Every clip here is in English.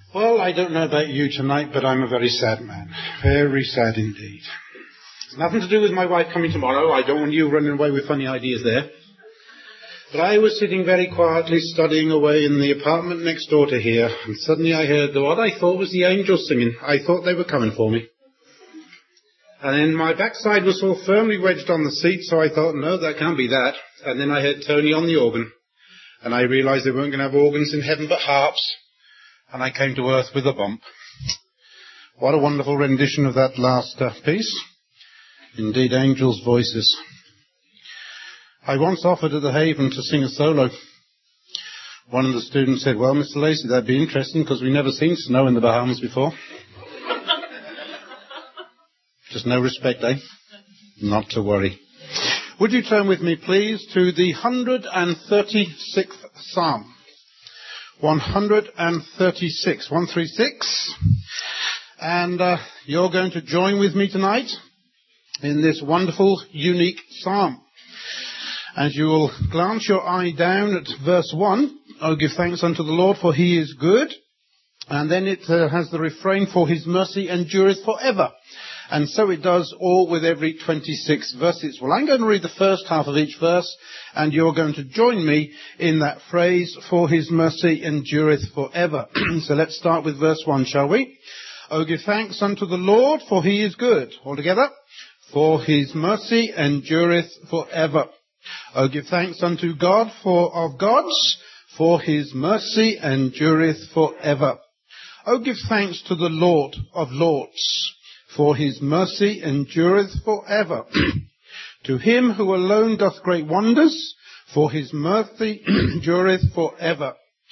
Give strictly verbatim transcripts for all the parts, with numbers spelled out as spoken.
Well, I don't know about you tonight, but I'm a very sad man. Very sad indeed. It's nothing to do with my wife coming tomorrow. I don't want you running away with funny ideas there. But I was sitting very quietly studying away in the apartment next door to here, and suddenly I heard what I thought was the angels singing. I thought they were coming for me. And then my backside was so firmly wedged on the seat, so I thought, no, that can't be that. And then I heard Tony on the organ, and I realised they weren't going to have organs in heaven but harps. And I came to earth with a bump. What a wonderful rendition of that last uh, piece. Indeed, angels' voices. I once offered at the Haven to sing a solo. One of the students said, well, Mister Lacey, that'd be interesting because we've never seen snow in the Bahamas before. Just no respect, eh? Not to worry. Would you turn with me, please, to the one hundred thirty-sixth Psalm. one hundred thirty-six, one thirty-six, and uh, you're going to join with me tonight in this wonderful, unique psalm. As you will glance your eye down at verse one, oh, give thanks unto the Lord, for he is good, and then it uh, has the refrain, for his mercy endureth forever. And so it does all with every twenty-six verses. Well, I'm going to read the first half of each verse, and you're going to join me in that phrase, for his mercy endureth forever. So let's start with verse one, shall we? Oh, give thanks unto the Lord, for he is good. All together. For his mercy endureth forever. Oh, give thanks unto God for of gods, for his mercy endureth forever. Oh, give thanks to the Lord of lords, for his mercy endureth forever. To him who alone doth great wonders, for his mercy endureth forever.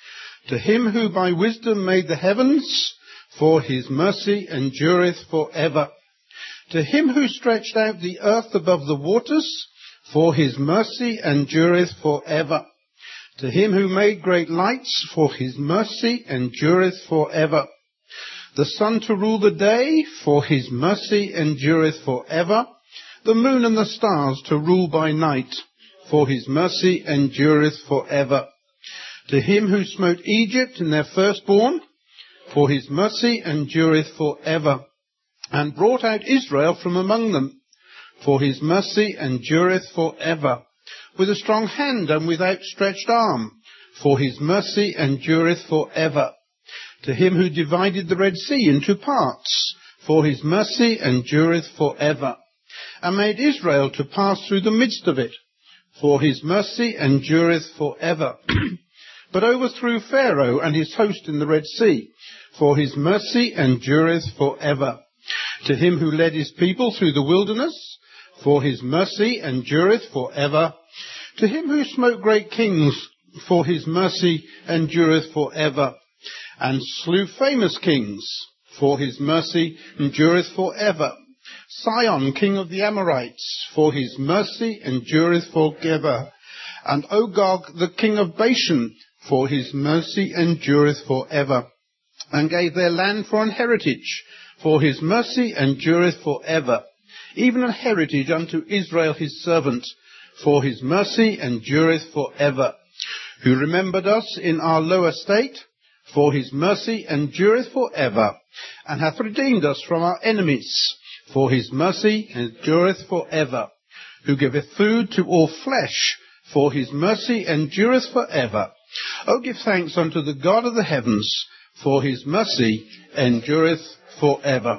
To him who by wisdom made the heavens, for his mercy endureth forever. To him who stretched out the earth above the waters, for his mercy endureth forever. To him who made great lights, for his mercy endureth forever. The sun to rule the day, for his mercy endureth forever. The moon and the stars to rule by night, for his mercy endureth forever. To him who smote Egypt in their firstborn, for his mercy endureth forever. And brought out Israel from among them, for his mercy endureth forever. With a strong hand and with outstretched arm, for his mercy endureth forever. To him who divided the Red Sea into parts, for his mercy endureth forever. And made Israel to pass through the midst of it, for his mercy endureth forever. But overthrew Pharaoh and his host in the Red Sea, for his mercy endureth forever. To him who led his people through the wilderness, for his mercy endureth forever. To him who smote great kings, for his mercy endureth forever. And slew famous kings, for his mercy endureth forever. Sihon, king of the Amorites, for his mercy endureth forever. And Ogog, the king of Bashan, for his mercy endureth forever. And gave their land for an heritage, for his mercy endureth forever. Even an heritage unto Israel his servant, for his mercy endureth forever. Who remembered us in our low estate, for his mercy endureth forever, and hath redeemed us from our enemies, for his mercy endureth forever. Who giveth food to all flesh, for his mercy endureth forever. O give thanks unto the God of the heavens, for his mercy endureth forever.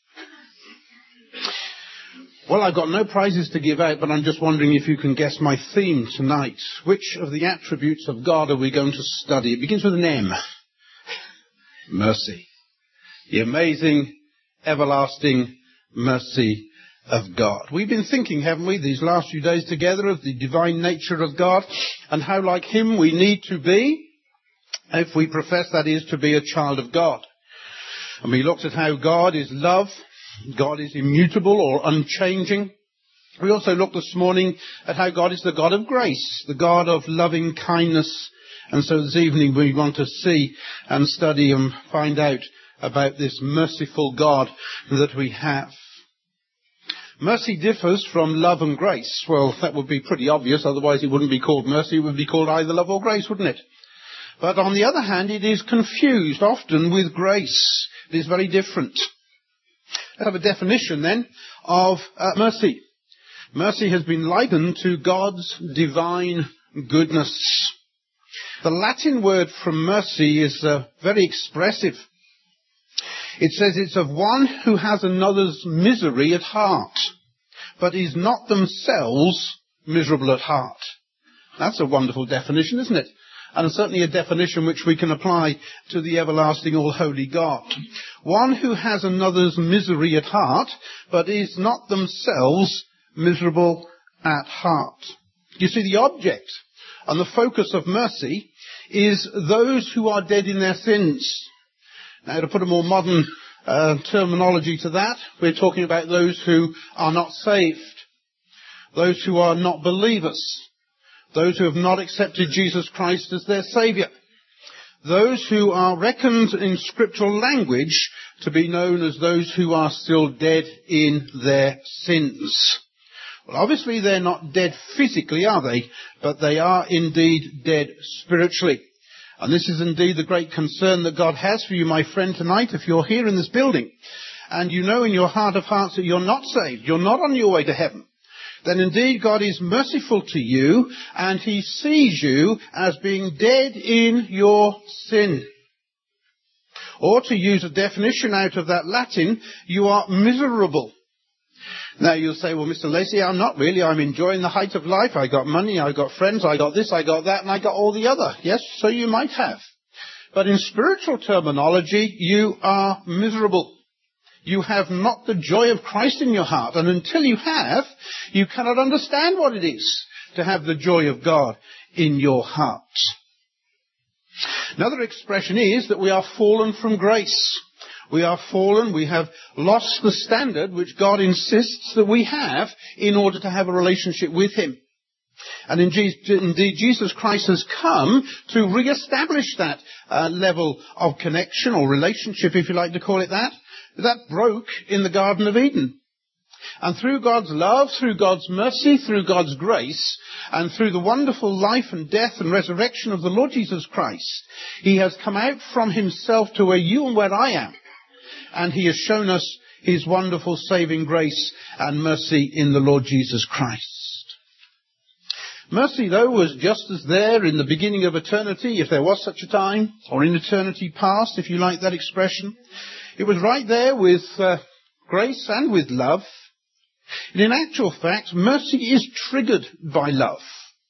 Well, I've got no prizes to give out, but I'm just wondering if you can guess my theme tonight. Which of the attributes of God are we going to study? It begins with an M. Mercy. The amazing, everlasting mercy of God. We've been thinking, haven't we, these last few days together of the divine nature of God and how like him we need to be if we profess, that is, to be a child of God. And we looked at how God is love, God is immutable or unchanging. We also looked this morning at how God is the God of grace, the God of loving kindness. And so this evening we want to see and study and find out about this merciful God that we have. Mercy differs from love and grace. Well, that would be pretty obvious, otherwise it wouldn't be called mercy, it would be called either love or grace, wouldn't it? But on the other hand, it is confused often with grace. It is very different. Let's have a definition then of uh, mercy. Mercy has been likened to God's divine goodness. The Latin word for mercy is uh, very expressive. It says it's of one who has another's misery at heart, but is not themselves miserable at heart. That's a wonderful definition, isn't it? And certainly a definition which we can apply to the everlasting all-holy God. One who has another's misery at heart, but is not themselves miserable at heart. You see, the object and the focus of mercy is those who are dead in their sins. Now, to put a more modern uh, terminology to that, we're talking about those who are not saved, those who are not believers, those who have not accepted Jesus Christ as their Saviour, those who are reckoned in scriptural language to be known as those who are still dead in their sins. Well, obviously they're not dead physically, are they? But they are indeed dead spiritually. And this is indeed the great concern that God has for you, my friend, tonight. If you're here in this building and you know in your heart of hearts that you're not saved, you're not on your way to heaven, then indeed God is merciful to you and he sees you as being dead in your sin. Or to use a definition out of that Latin, you are miserable. Now you'll say, well, Mister Lacey, I'm not really. I'm enjoying the height of life. I got money, I got friends, I got this, I got that, and I got all the other. Yes, so you might have. But in spiritual terminology, you are miserable. You have not the joy of Christ in your heart. And until you have, you cannot understand what it is to have the joy of God in your heart. Another expression is that we are fallen from grace. We are fallen, we have lost the standard which God insists that we have in order to have a relationship with him. And indeed, Jesus Christ has come to re-establish that uh, level of connection or relationship, if you like to call it that, that broke in the Garden of Eden. And through God's love, through God's mercy, through God's grace, and through the wonderful life and death and resurrection of the Lord Jesus Christ, he has come out from himself to where you and where I am. And he has shown us his wonderful saving grace and mercy in the Lord Jesus Christ. Mercy, though, was just as there in the beginning of eternity, if there was such a time, or in eternity past, if you like that expression. It was right there with uh, grace and with love. And in actual fact, mercy is triggered by love.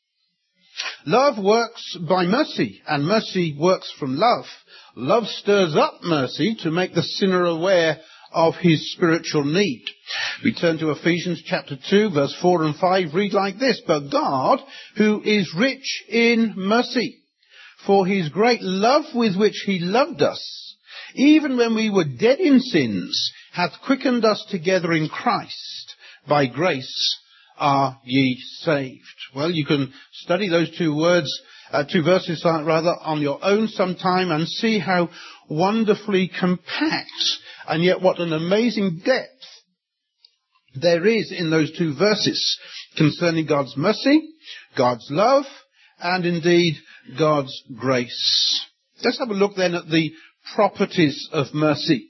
Love works by mercy, and mercy works from love. Love stirs up mercy to make the sinner aware of his spiritual need. We turn to Ephesians chapter two, verse four and five, read like this: But God, who is rich in mercy, for his great love with which he loved us, even when we were dead in sins, hath quickened us together in Christ. By grace are ye saved. Well, you can study those two words, uh, two verses uh, rather, on your own sometime and see how wonderfully compact and yet what an amazing depth there is in those two verses concerning God's mercy, God's love, and indeed God's grace. Let's have a look then at the properties of mercy.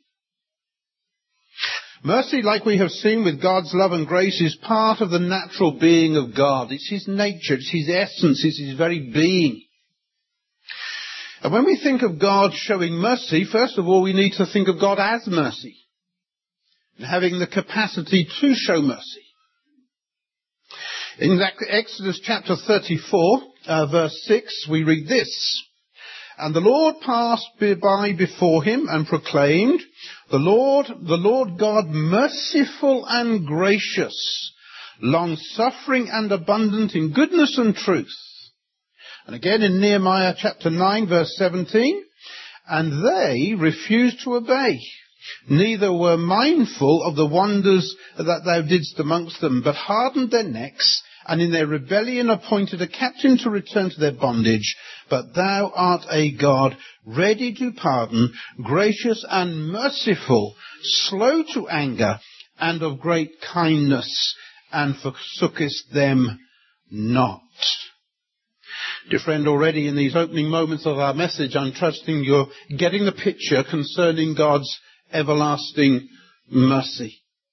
Mercy, like we have seen with God's love and grace, is part of the natural being of God. It's his nature, it's his essence, it's his very being. And when we think of God showing mercy, first of all, we need to think of God as mercy, and having the capacity to show mercy. In Exodus chapter thirty-four, uh, verse six, we read this: And the Lord passed by before him and proclaimed, The Lord, the Lord God, merciful and gracious, long-suffering and abundant in goodness and truth. And again in Nehemiah chapter nine, verse seventeen, And they refused to obey, neither were mindful of the wonders that thou didst amongst them, but hardened their necks, and in their rebellion appointed a captain to return to their bondage. But thou art a God ready to pardon, gracious and merciful, slow to anger, and of great kindness, and forsookest them not. Dear friend, already in these opening moments of our message, I'm trusting you're getting the picture concerning God's everlasting mercy.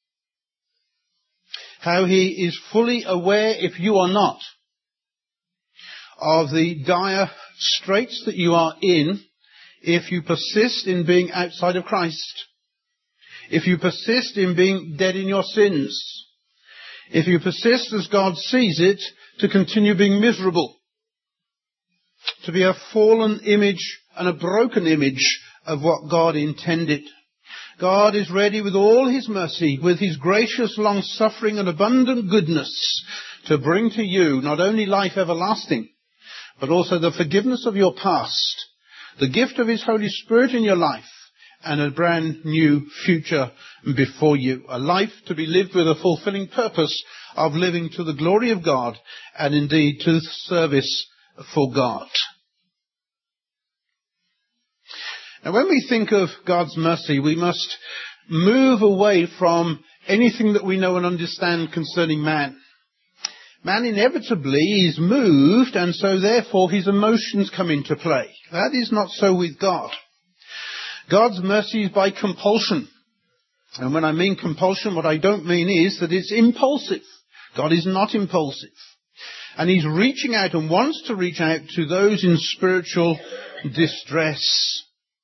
How he is fully aware, if you are not, of the dire straits that you are in if you persist in being outside of Christ. If you persist in being dead in your sins. If you persist, as God sees it, to continue being miserable. To be a fallen image and a broken image of what God intended. God is ready with all his mercy, with his gracious long-suffering and abundant goodness, to bring to you not only life everlasting, but also the forgiveness of your past, the gift of his Holy Spirit in your life, and a brand new future before you. A life to be lived with a fulfilling purpose of living to the glory of God, and indeed to service for God. Now, when we think of God's mercy, we must move away from anything that we know and understand concerning man. Man inevitably is moved, and so therefore his emotions come into play. That is not so with God. God's mercy is by compulsion. And when I mean compulsion, what I don't mean is that it's impulsive. God is not impulsive. And he's reaching out and wants to reach out to those in spiritual distress.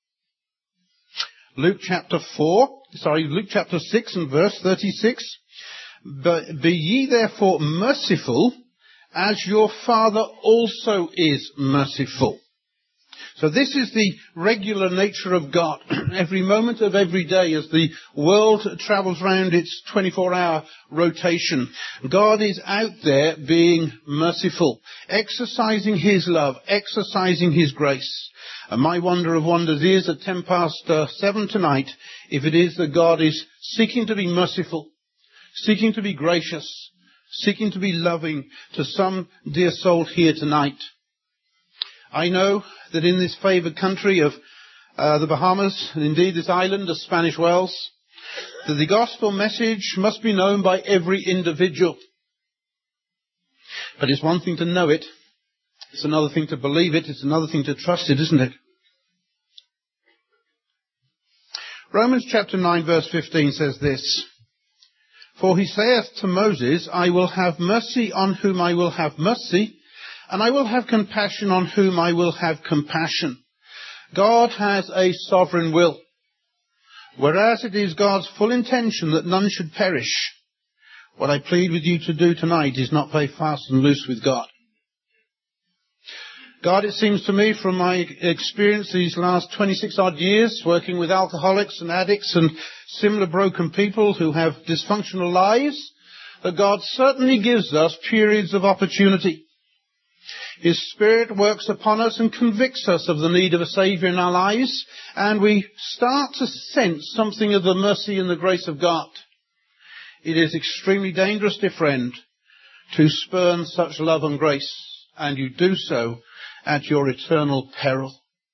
Luke chapter four, sorry, Luke chapter six and verse thirty-six. But be ye therefore merciful, as your Father also is merciful. So this is the regular nature of God. Every moment of every day as the world travels round its twenty-four hour rotation, God is out there being merciful, exercising his love, exercising his grace. And my wonder of wonders is at ten past uh, seven tonight, if it is that God is seeking to be merciful, seeking to be gracious, seeking to be loving to some dear soul here tonight. I know that in this favoured country of uh, the Bahamas, and indeed this island of Spanish Wells, that the gospel message must be known by every individual. But it's one thing to know it. It's another thing to believe it. It's another thing to trust it, isn't it? Romans chapter nine verse fifteen says this. For he saith to Moses, I will have mercy on whom I will have mercy, and I will have compassion on whom I will have compassion. God has a sovereign will. Whereas it is God's full intention that none should perish, what I plead with you to do tonight is not play fast and loose with God. God, it seems to me from my experience these last twenty-six odd years working with alcoholics and addicts and similar broken people who have dysfunctional lives, that God certainly gives us periods of opportunity. His Spirit works upon us and convicts us of the need of a Saviour in our lives, and we start to sense something of the mercy and the grace of God. It is extremely dangerous, dear friend, to spurn such love and grace, and you do so at your eternal peril.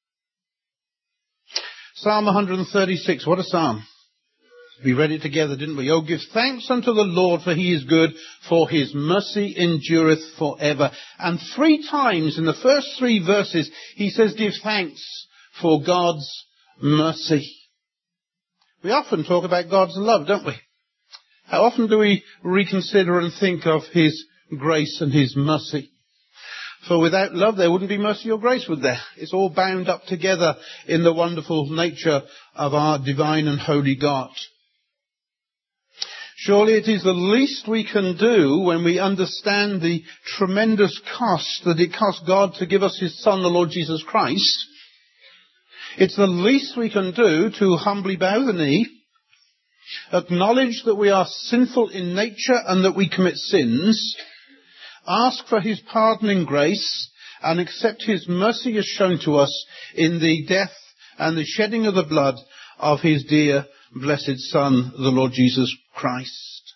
Psalm one thirty-six, what a psalm. We read it together, didn't we? Oh, give thanks unto the Lord, for he is good, for his mercy endureth forever. And three times in the first three verses, he says, give thanks for God's mercy. We often talk about God's love, don't we? How often do we reconsider and think of his grace and his mercy? For without love, there wouldn't be mercy or grace, would there? It's all bound up together in the wonderful nature of our divine and holy God. Surely it is the least we can do when we understand the tremendous cost that it cost God to give us his Son, the Lord Jesus Christ. It's the least we can do to humbly bow the knee, acknowledge that we are sinful in nature and that we commit sins, ask for his pardoning grace, and accept his mercy as shown to us in the death and the shedding of the blood of his dear, blessed Son, the Lord Jesus Christ.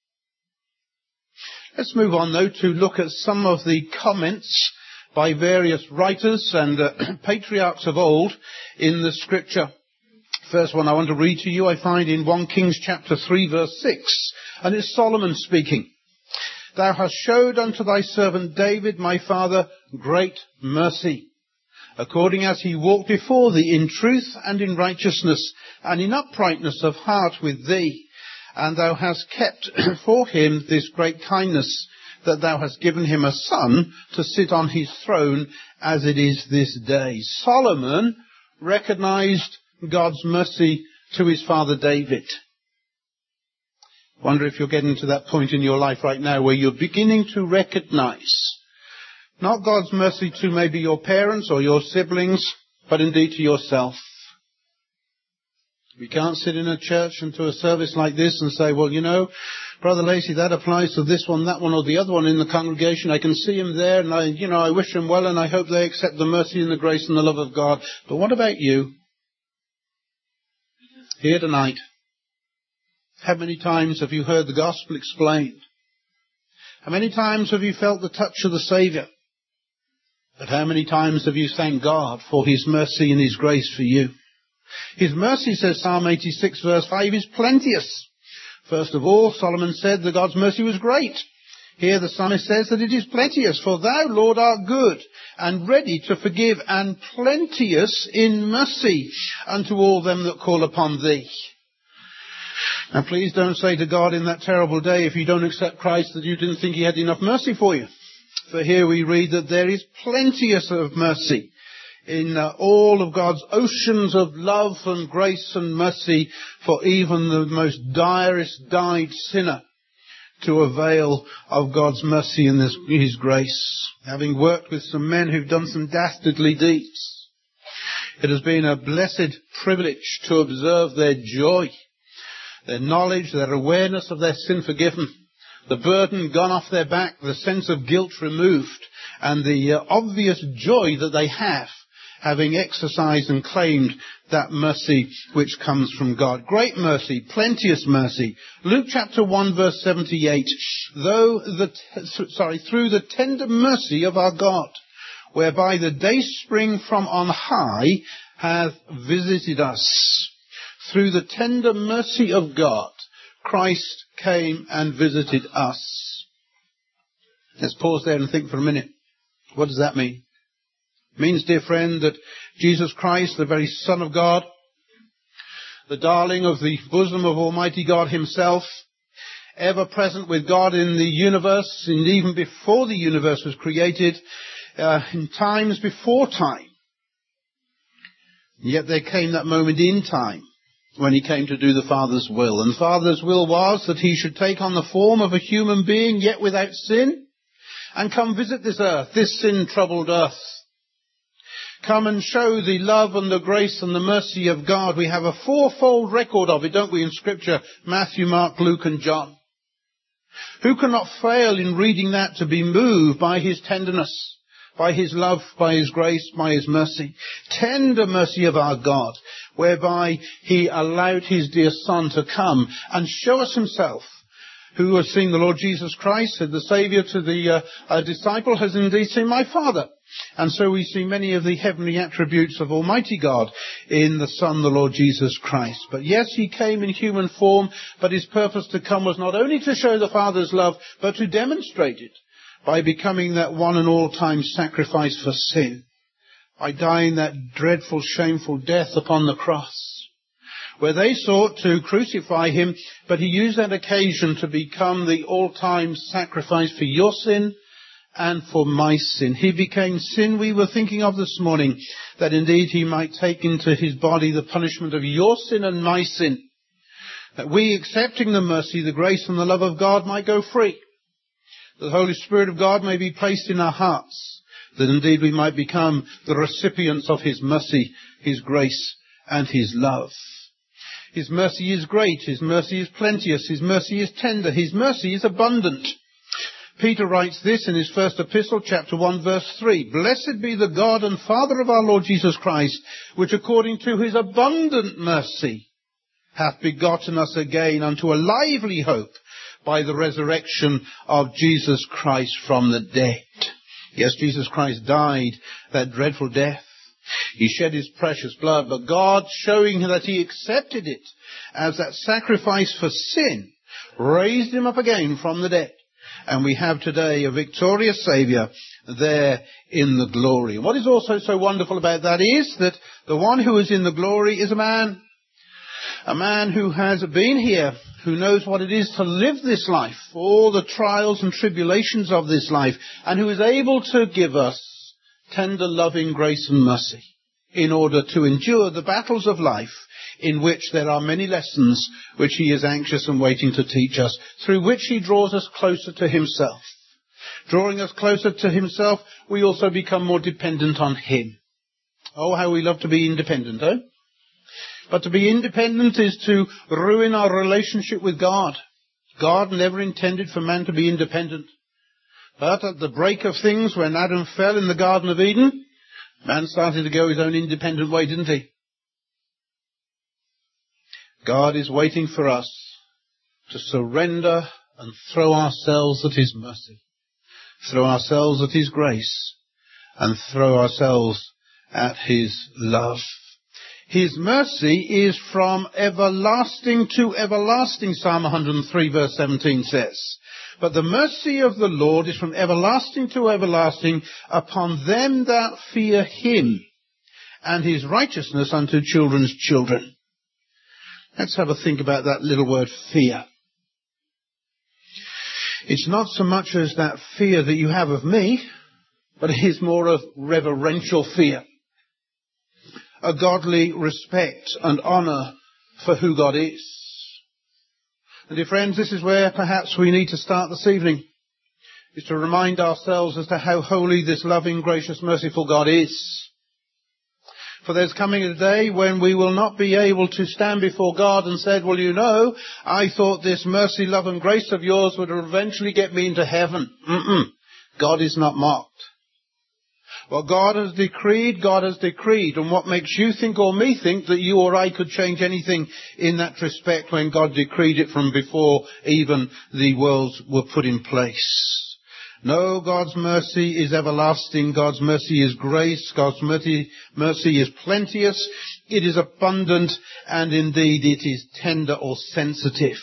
Let's move on, though, to look at some of the comments by various writers and uh, patriarchs of old in the Scripture. First one I want to read to you, I find in First Kings chapter three, verse six, and it's Solomon speaking. Thou hast showed unto thy servant David, my father, great mercy, according as he walked before thee in truth and in righteousness, and in uprightness of heart with thee. And thou hast kept for him this great kindness, that thou hast given him a son to sit on his throne, as it is this day. Solomon recognized God's mercy to his father David. Wonder if you're getting to that point in your life right now where you're beginning to recognize not God's mercy to maybe your parents or your siblings, but indeed to yourself. We can't sit in a church and to a service like this and say, well, you know, Brother Lacey, that applies to this one, that one, or the other one in the congregation. I can see him there, and I, you know, I wish them well, and I hope they accept the mercy and the grace and the love of God. But what about you? Here tonight, how many times have you heard the gospel explained? How many times have you felt the touch of the Saviour? But how many times have you thanked God for his mercy and his grace for you? His mercy, says Psalm eighty-six, verse five, is plenteous. First of all, Solomon said that God's mercy was great. Here the psalmist says that it is plenteous. For thou, Lord, art good and ready to forgive, and plenteous in mercy unto all them that call upon thee. Now please don't say to God in that terrible day, if you don't accept Christ, that you didn't think he had enough mercy for you. For here we read that there is plenteous of mercy in uh, all of God's oceans of love and grace and mercy for even the most direst dyed sinner to avail of God's mercy and this, his grace. Having worked with some men who've done some dastardly deeds, it has been a blessed privilege to observe their joy, their knowledge, their awareness of their sin forgiven, the burden gone off their back, the sense of guilt removed, and the uh, obvious joy that they have having exercised and claimed that mercy which comes from God. Great mercy, plenteous mercy. Luke chapter one verse seventy-eight. Though the, sorry, through the tender mercy of our God, whereby the dayspring from on high hath visited us. Through the tender mercy of God, Christ came and visited us. Let's pause there and think for a minute. What does that mean? It means, dear friend, that Jesus Christ, the very Son of God, the darling of the bosom of Almighty God himself, ever present with God in the universe, and even before the universe was created, uh, in times before time. Yet there came that moment in time when he came to do the Father's will. And the Father's will was that he should take on the form of a human being, yet without sin, and come visit this earth, this sin-troubled earth. Come and show the love and the grace and the mercy of God. We have a fourfold record of it, don't we, in Scripture? Matthew, Mark, Luke and John. Who cannot fail in reading that to be moved by his tenderness, by his love, by his grace, by his mercy? Tender mercy of our God, whereby he allowed his dear Son to come and show us himself. Who has seen the Lord Jesus Christ, said the Saviour to the uh, uh, disciple, has indeed seen my Father. And so we see many of the heavenly attributes of Almighty God in the Son, the Lord Jesus Christ. But yes, he came in human form, but his purpose to come was not only to show the Father's love, but to demonstrate it by becoming that one and all time sacrifice for sin, by dying that dreadful, shameful death upon the cross, where they sought to crucify him, but he used that occasion to become the all-time sacrifice for your sin and for my sin. He became sin we were thinking of this morning, that indeed he might take into his body the punishment of your sin and my sin, that we, accepting the mercy, the grace and the love of God, might go free, that the Holy Spirit of God may be placed in our hearts, that indeed we might become the recipients of his mercy, his grace and his love. His mercy is great, his mercy is plenteous, his mercy is tender, his mercy is abundant. Peter writes this in his first epistle, chapter one, verse three. Blessed be the God and Father of our Lord Jesus Christ, which according to his abundant mercy hath begotten us again unto a lively hope by the resurrection of Jesus Christ from the dead. Yes, Jesus Christ died that dreadful death. He shed his precious blood, but God, showing that he accepted it as that sacrifice for sin, raised him up again from the dead. And we have today a victorious Saviour there in the glory. What is also so wonderful about that is that the one who is in the glory is a man. A man who has been here, who knows what it is to live this life, all the trials and tribulations of this life, and who is able to give us tender, loving grace and mercy in order to endure the battles of life, in which there are many lessons which he is anxious and waiting to teach us, through which he draws us closer to himself. Drawing us closer to himself, we also become more dependent on him. Oh, how we love to be independent, eh? But to be independent is to ruin our relationship with God. God never intended for man to be independent. But at the break of things, when Adam fell in the Garden of Eden, man started to go his own independent way, didn't he? God is waiting for us to surrender and throw ourselves at his mercy, throw ourselves at his grace, and throw ourselves at his love. His mercy is from everlasting to everlasting, Psalm one hundred three verse seventeen says. But the mercy of the Lord is from everlasting to everlasting upon them that fear him, and his righteousness unto children's children. Let's have a think about that little word, fear. It's not so much as that fear that you have of me, but it is more of reverential fear. A godly respect and honour for who God is. And dear friends, this is where perhaps we need to start this evening, is to remind ourselves as to how holy this loving, gracious, merciful God is. For there's coming a day when we will not be able to stand before God and say, well, you know, I thought this mercy, love and grace of yours would eventually get me into heaven. Mm-mm. God is not mocked. What God has decreed, God has decreed. And what makes you think or me think that you or I could change anything in that respect when God decreed it from before even the worlds were put in place? No, God's mercy is everlasting. God's mercy is grace. God's mercy, mercy is plenteous. It is abundant. And indeed it is tender or sensitive.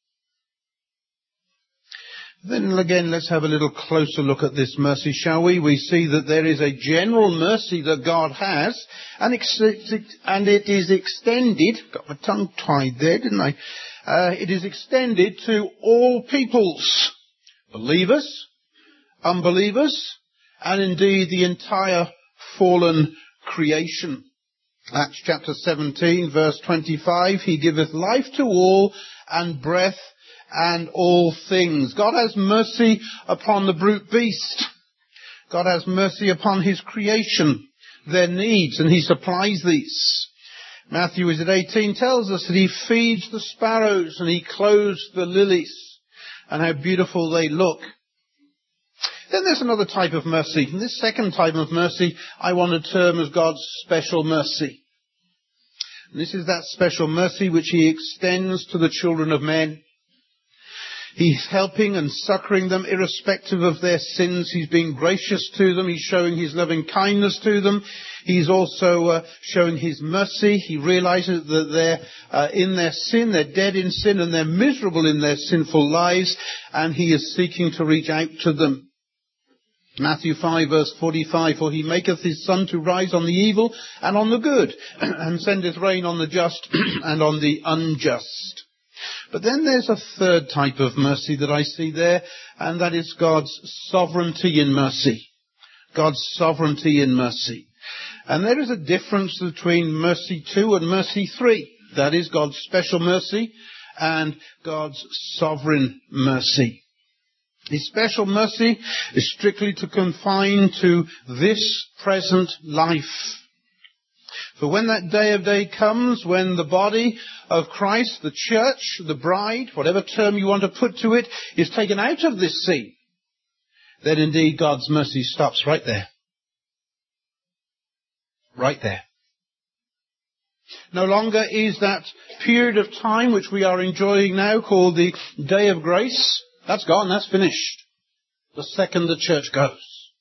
Then again, let's have a little closer look at this mercy, shall we? We see that there is a general mercy that God has, and, ex- and it is extended, got my tongue tied there, didn't I? Uh, it is extended to all peoples, believers, unbelievers, and indeed the entire fallen creation. Acts chapter seventeen, verse twenty-five, he giveth life to all, and breath and all things. God has mercy upon the brute beast. God has mercy upon his creation, their needs, and he supplies these. Matthew, is it eighteen, tells us that he feeds the sparrows and he clothes the lilies, and how beautiful they look. Then there's another type of mercy, and this second type of mercy I want to term as God's special mercy. And this is that special mercy which he extends to the children of men. He's helping and succouring them irrespective of their sins. He's being gracious to them. He's showing his loving kindness to them. He's also uh, showing his mercy. He realizes that they're uh, in their sin, they're dead in sin, and they're miserable in their sinful lives, and he is seeking to reach out to them. Matthew five verse forty-five, for he maketh his sun to rise on the evil and on the good, and sendeth rain on the just and on the unjust. But then there's a third type of mercy that I see there, and that is God's sovereignty in mercy. God's sovereignty in mercy. And there is a difference between mercy two and mercy three. That is God's special mercy and God's sovereign mercy. His special mercy is strictly to confine to this present life. For when that day of day comes, when the body of Christ, the church, the bride, whatever term you want to put to it, is taken out of this scene, then indeed God's mercy stops right there. Right there. No longer is that period of time which we are enjoying now called the day of grace. That's gone, that's finished. The second the church goes.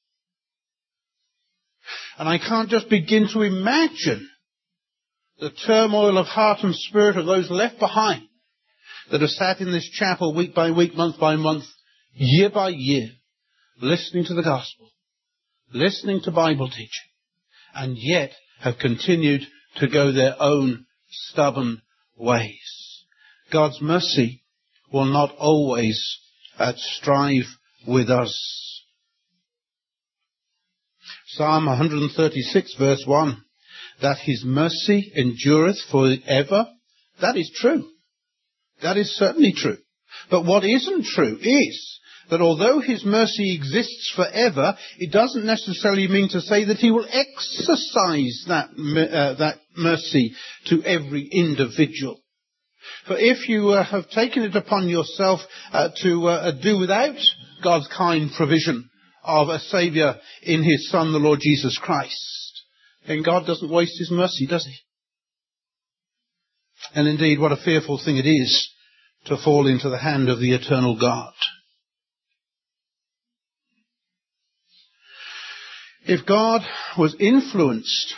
And I can't just begin to imagine the turmoil of heart and spirit of those left behind that have sat in this chapel week by week, month by month, year by year, listening to the gospel, listening to Bible teaching, and yet have continued to go their own stubborn ways. God's mercy will not always uh, strive with us. Psalm one thirty-six verse one, that his mercy endureth forever. That is true. That is certainly true. But what isn't true is that although his mercy exists forever, it doesn't necessarily mean to say that he will exercise that, uh, that mercy to every individual. For if you uh, have taken it upon yourself uh, to uh, do without God's kind provision of a Saviour in his Son, the Lord Jesus Christ, then God doesn't waste his mercy, does he? And indeed, what a fearful thing it is to fall into the hand of the eternal God. If God was influenced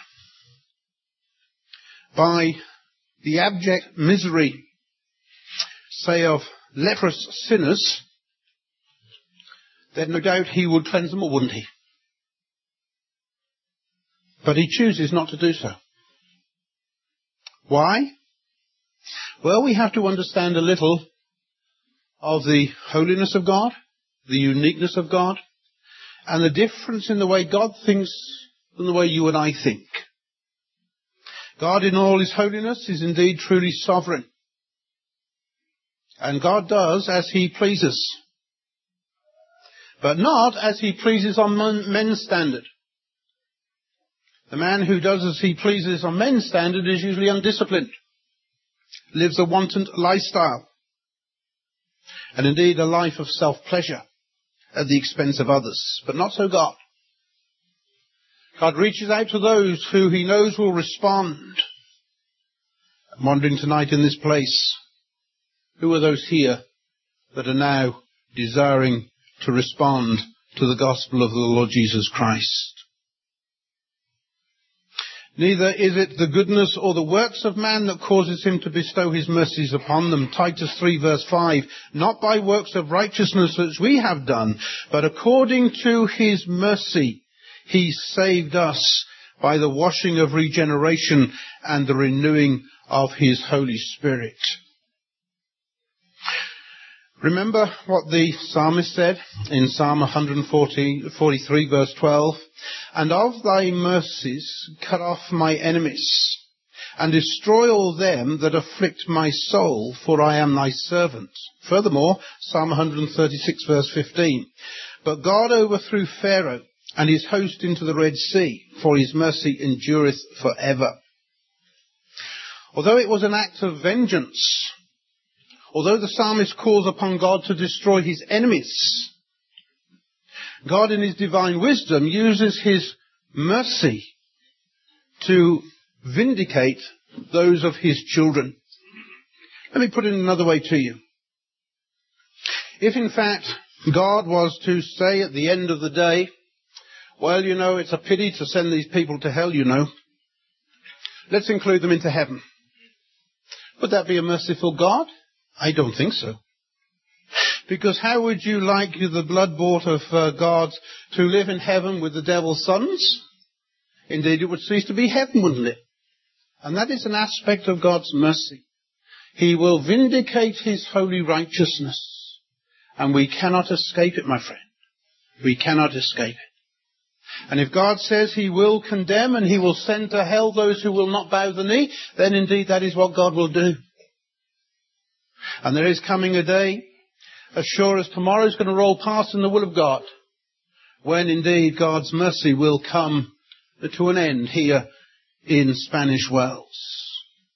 by the abject misery, say, of leprous sinners, then no doubt he would cleanse them, or wouldn't he? But he chooses not to do so. Why? Well, we have to understand a little of the holiness of God, the uniqueness of God, and the difference in the way God thinks than the way you and I think. God in all his holiness is indeed truly sovereign. And God does as he pleases. But not as he pleases on men's standard. The man who does as he pleases on men's standard is usually undisciplined, lives a wanton lifestyle, and indeed a life of self-pleasure at the expense of others. But not so God. God reaches out to those who he knows will respond. I'm wondering tonight in this place, who are those here that are now desiring to respond to the gospel of the Lord Jesus Christ? Neither is it the goodness or the works of man that causes him to bestow his mercies upon them. Titus three verse five, not by works of righteousness which we have done, but according to his mercy he saved us by the washing of regeneration and the renewing of his Holy Spirit. Remember what the psalmist said in Psalm one forty-three verse twelve, and of thy mercies cut off my enemies, and destroy all them that afflict my soul, for I am thy servant. Furthermore, Psalm one thirty-six verse fifteen, but God overthrew Pharaoh and his host into the Red Sea, for his mercy endureth forever. Although it was an act of vengeance, although the psalmist calls upon God to destroy his enemies, God in his divine wisdom uses his mercy to vindicate those of his children. Let me put it another way to you. If in fact God was to say at the end of the day, well, you know, it's a pity to send these people to hell, you know. Let's include them into heaven. Would that be a merciful God? I don't think so. Because how would you like the blood-bought of uh, God to live in heaven with the devil's sons? Indeed, it would cease to be heaven, wouldn't it? And that is an aspect of God's mercy. He will vindicate his holy righteousness. And we cannot escape it, my friend. We cannot escape it. And if God says he will condemn and he will send to hell those who will not bow the knee, then indeed that is what God will do. And there is coming a day, as sure as tomorrow is going to roll past in the will of God, when indeed God's mercy will come to an end here in Spanish Wells.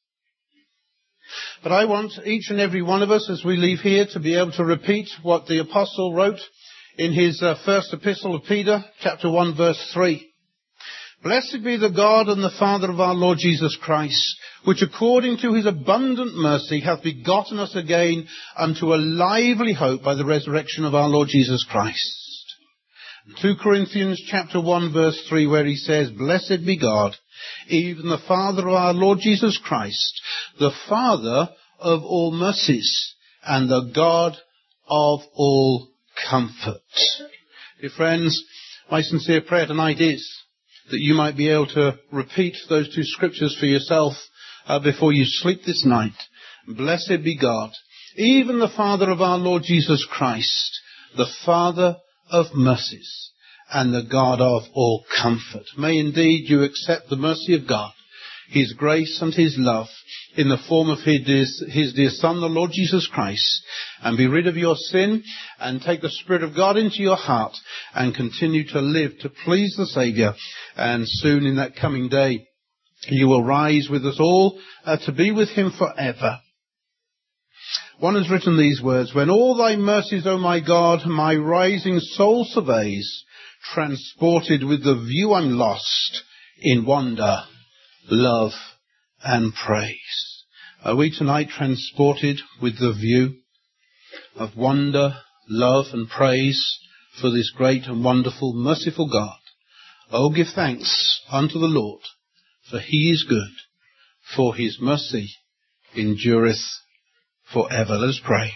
But I want each and every one of us as we leave here to be able to repeat what the apostle wrote in his uh, first epistle of Peter, chapter one, verse three. Blessed be the God and the Father of our Lord Jesus Christ, which according to his abundant mercy hath begotten us again unto a lively hope by the resurrection of our Lord Jesus Christ. Second Corinthians chapter one verse three, where he says, Blessed be God, even the Father of our Lord Jesus Christ, the Father of all mercies, and the God of all comfort. Dear friends, my sincere prayer tonight is that you might be able to repeat those two scriptures for yourself uh, before you sleep this night. Blessed be God, even the Father of our Lord Jesus Christ, the Father of mercies and the God of all comfort. May indeed you accept the mercy of God, His grace and His love in the form of His, His dear Son, the Lord Jesus Christ, and be rid of your sin and take the Spirit of God into your heart and continue to live to please the Saviour. And soon in that coming day, you will rise with us all uh, to be with Him forever. One has written these words, when all thy mercies, O my God, my rising soul surveys, transported with the view I'm lost in wonder, love and praise. Are we tonight transported with the view of wonder, love and praise for this great and wonderful, merciful God? Oh, give thanks unto the Lord, for He is good, for His mercy endureth forever. Let us pray.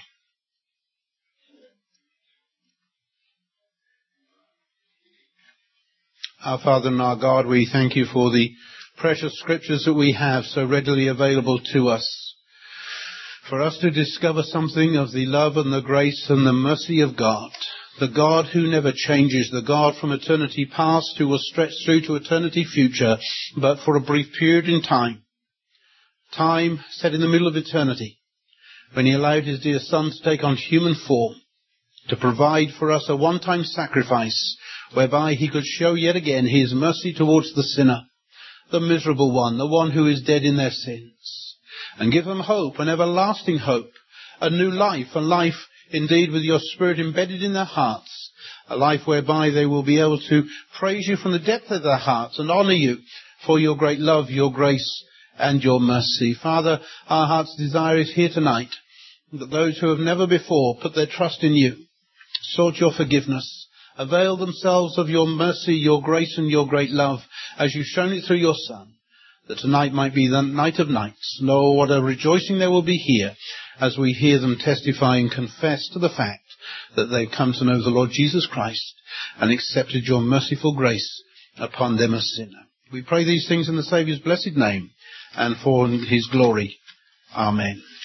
Our Father and our God, we thank you for the precious scriptures that we have so readily available to us, for us to discover something of the love and the grace and the mercy of God, the God who never changes, the God from eternity past who will stretch through to eternity future, but for a brief period in time, time set in the middle of eternity, when He allowed His dear Son to take on human form, to provide for us a one-time sacrifice, whereby He could show yet again His mercy towards the sinner, the miserable one, the one who is dead in their sins, and give them hope, an everlasting hope, a new life, a life indeed with your Spirit embedded in their hearts, a life whereby they will be able to praise you from the depth of their hearts and honour you for your great love, your grace and your mercy. Father, our heart's desire is here tonight that those who have never before put their trust in you, sought your forgiveness, availed themselves of your mercy, your grace and your great love as you've shown it through your Son, that tonight might be the night of nights. Know what a rejoicing there will be here as we hear them testify and confess to the fact that they've come to know the Lord Jesus Christ and accepted your merciful grace upon them as sinner. We pray these things in the Saviour's blessed name and for His glory. Amen.